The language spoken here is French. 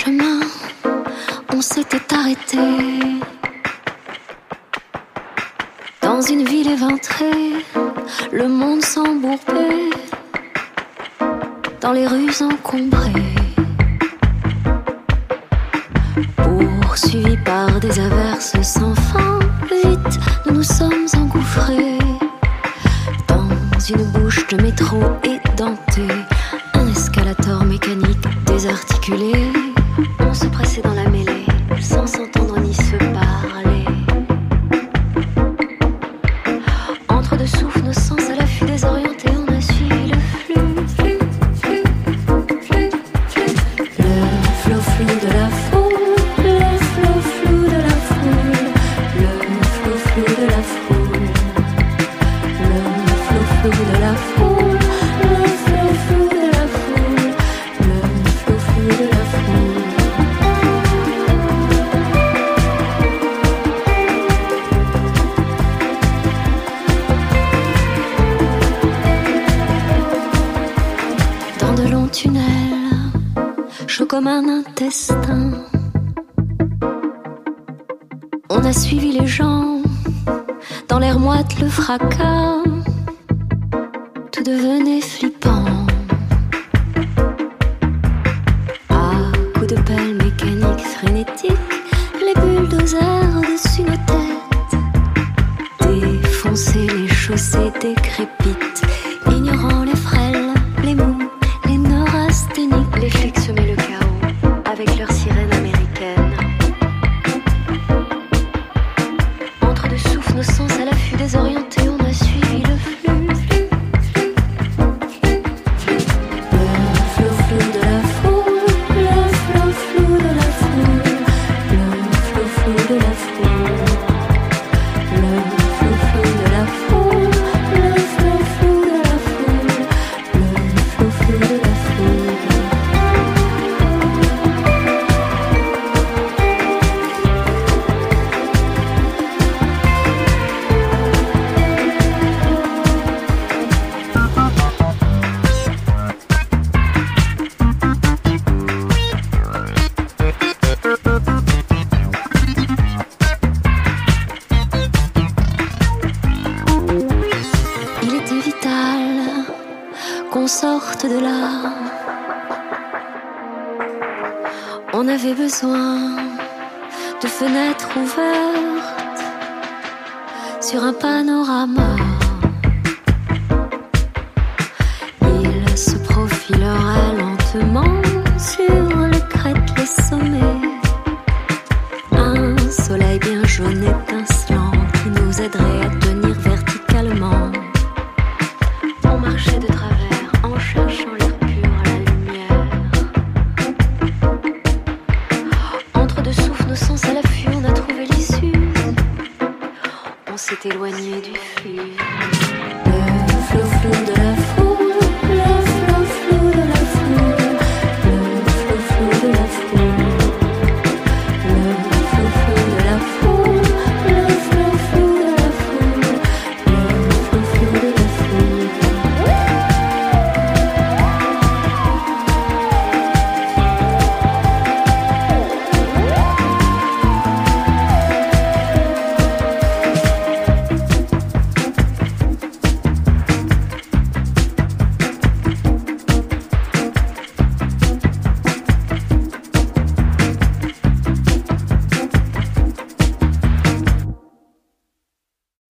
chemin, on s'était arrêté dans une ville éventrée, le monde s'embourbait dans les rues encombrées, poursuivis par des averses sans fin. Vite, nous nous sommes engouffrés dans une bouche de métro édentée, un escalator mécanique désarticulé. On se pressait dans la mêlée sans s'entendre ni se parler. Entre deux souffles, nos sens à l'affût désorientés, on a suivi le flux. Le flot flou de la foule, le flot flou de la foule, le flot flou de la foule, le flot flou de la foule, le flot flou de la foule, le flot flou de la foule. Dans de longs tunnels, chaud comme un intestin, on a suivi les gens, dans l'air moite le fracas, tout devenait flippant. À coups de pelle mécanique frénétique, les bulldozers au-dessus nos têtes défoncer les chaussées décrépites, ignorant les frêles, les mous, les neurasthéniques. Les flics semaient le chaos avec leurs sirènes américaines. Entre deux souffles, nos sens à l'affût désorientés, on a suivi le flux. Le flot flou de la foule, le flot flou de la foule, le flot flou de la foule, le flot flou de la foule, le flot flou de la foule, le flot flou de la foule. Il était vital qu'on sorte de là. On avait besoin de fenêtres ouvertes sur un panorama. Il se profilerait lentement sur les crêtes, les sommets. Un soleil bien jaune étincelant qui nous aiderait à tenir verticalement. On marchait de travers en cherchant l'air pur à la lumière. Entre deux souffles, nos sens à l'affût, on a trouvé l'issue. On s'est éloigné du flux.